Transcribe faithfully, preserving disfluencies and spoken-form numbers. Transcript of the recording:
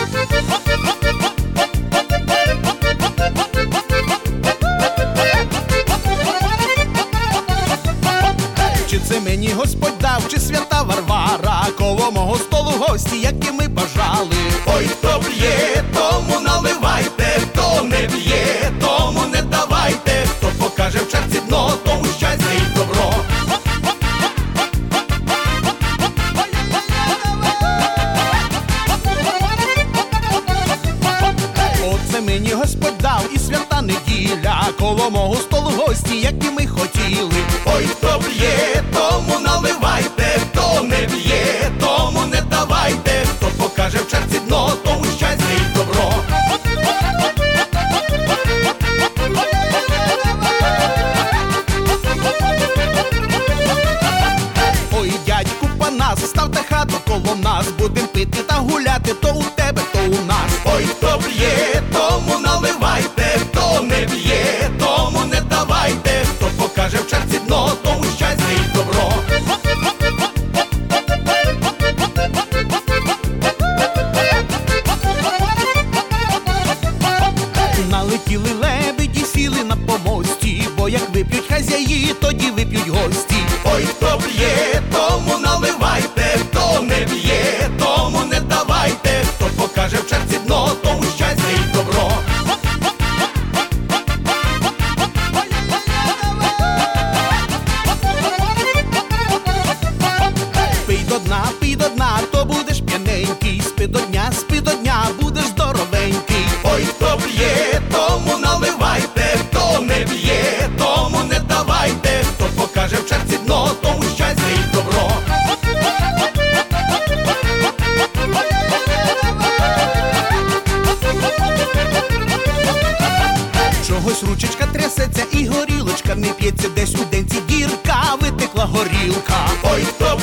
Чи це мені Господь дав, чи свята Варвара, коло мого столу гості, які ми бажали. Ой, хто п'є, тому наливайте, хто не п'є, тому не давайте, хто покаже в черці дно, тому щастя і добро. Оце мені Господь дав і свята неділя, коло мого столу гості, які ми хотіли. Ой, хто п'є, тому наливайте, хто не п'є, тому не давайте, хто покаже в черці дно, тому щастя і добро. Ой, дядьку Панас, ставте хату коло нас, будем пити та гуляти, то у тебе, то у нас. Ой, хто п'є, тому наливайте, хто не п'є, тому не давайте, хто покаже в черці дно, тому щастя і добро. Налетіли лебеді, сіли на помості, бо як вип'ють хазяї, тоді вип'ють гості. Ой, хто п'є, тому наливайте, хто не п'є, тому не давайте, хто покаже в черці дно, тому щастя і добро. Пий до дна, пий до дна, то будеш п'яненький, спи до дня, спи до дня, будеш здоровенький. Ой, хто п'є, тому наливайте, хто не п'є, тому не давайте, хто покаже в черці дно, тому щастя і добро. Чогось ручечка трясеться і горілочка не п'ється, десь у денці дірка, витекла горілка. Ой, хто